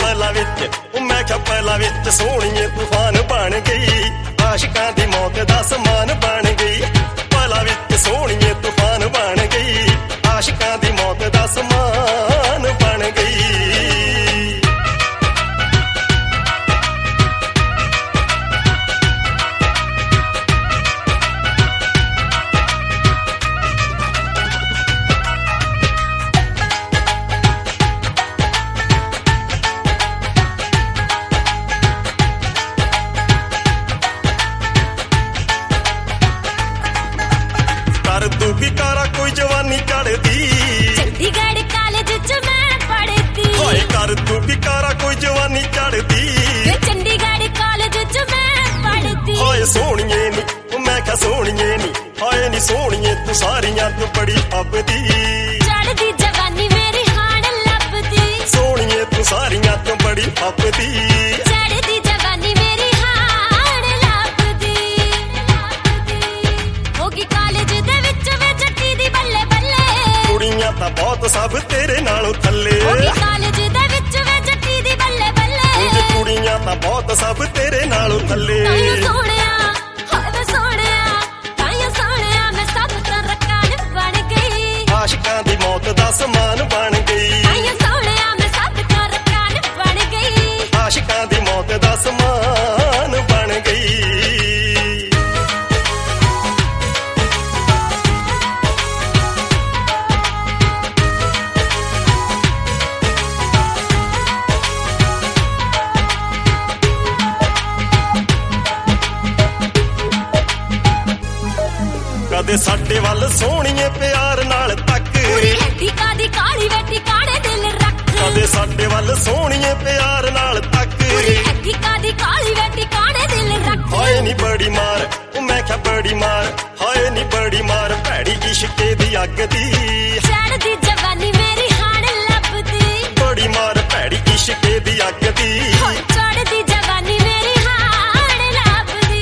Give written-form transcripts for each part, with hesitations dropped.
पला विच मैं क्या पला विच सोहणीए तूफान बन गई आशिकां दी मौत दा समान बन गई पला विच सोहणीए तूफान बन गई आशिकां दी मौत दा समान बन गई तू भी कारा कोई जवानी चढ़दी चंडीगढ़ कॉलेज च मैं पढ़दी हाय कर तू भी कारा कोई जवानी चढ़दी चंडीगढ़ कॉलेज च मैं पढ़दी हाय सोहणीए नी मैं क्या सोहणीए नी हाय नी सोहणीए तू सारियां तू बड़ी फबदी चढ़दी जवानी मेरी हाण लभदी सोहणीए तू सारियां तू बड़ी फबदी चढ़दी जवानी मेरी हाण लभदी होगी कॉलेज दे विच वे जट्टी दी बल्ले बल्ले कुड़ियां तां बहुत सब तेरे नालों थल्ले होगी कॉलेज दे विच वे जट्टी दी बल्ले बल्ले कुड़ियां तां बहुत सब तेरे नालों थल्ले ताइयों सोहणिया हाय वे सोहणिया ताइयों सोहणिया मैं सब तां रकान बन गई आशिकां दी मौत दा समान बन गई ताइयों सोहणिया मैं सब तां रकान बन गई आशिकां दी मौत दा समान बन गई कदे साडे वल सोहणीए प्यार नाल तक हड्डी कादी काली वेटी काणे दिल रख कदे साडे वल सोहणीए प्यार नाल तक हड्डी कादी काली वेटी काणे दिल रख हाय नी बड़ी मार मैं क्या बड़ी मार हाय नी बड़ी मार भैड़ी इश्के दी अग दी चढ़दी जवानी मेरी हाण लभदी बड़ी मार भैड़ी इश्के दी अग दी चढ़दी जवानी मेरी हाण लभदी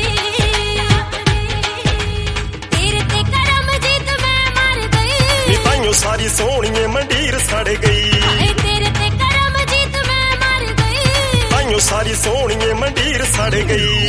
तेरे ते करम जीत मैं मर गई ताइयों सारी सोहणीए मंडीर सड़ गई तेरे ते करम जीत मैं मर गई ताइयों सारी सोहणीए मंडीर सड़ गई